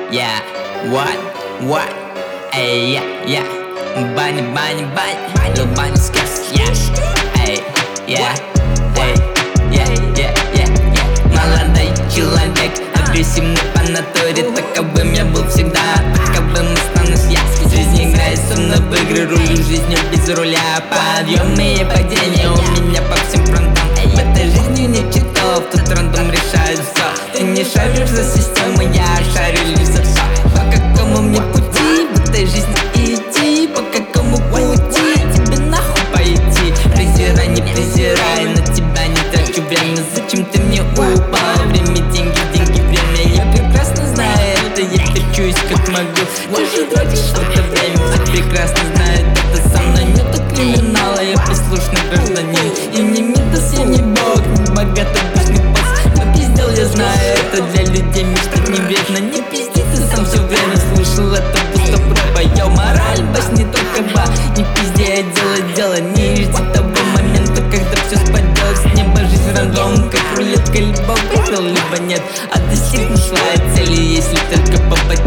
yeah, what, эй, yeah, Баня, Lil Баня Скепс, эй, молодой человек, агрессивный по натуре, таковым я был всегда, таковым останусь я. Жизнь играет со мной в игры, рулю жизнью без руля. Подъемы и падения у меня по всем фронтам. В этой жизни нет читов, тут рандом решает все. Ты не шаришь за систему, я шарю лишь за все. По какому мне пути в этой жизни идти? По какому пути тебе нахуй пойти? Презирай, не презирай, на тебя не трачу время. Зачем ты мне упал? Время, деньги, время. Я прекрасно знаю это, я кричусь как могу. Ты же тратишь это время, все прекрасно знают это. Со мной нету криминала, я послушный гражданин. И не Мидас, я не бог, не богатый башный босс. Но пиздел, я знаю это, для людей мечтать не вредно. Не пизди, ты сам все время слушал это, будто проба. Йо, мораль, басни только ба. Не пизди, а дело, не жди того момента, когда все спадет с неба. Жизнь рандом, как рулетка, либо выиграл, либо нет. А достигнешь своей цели, если только попадешь.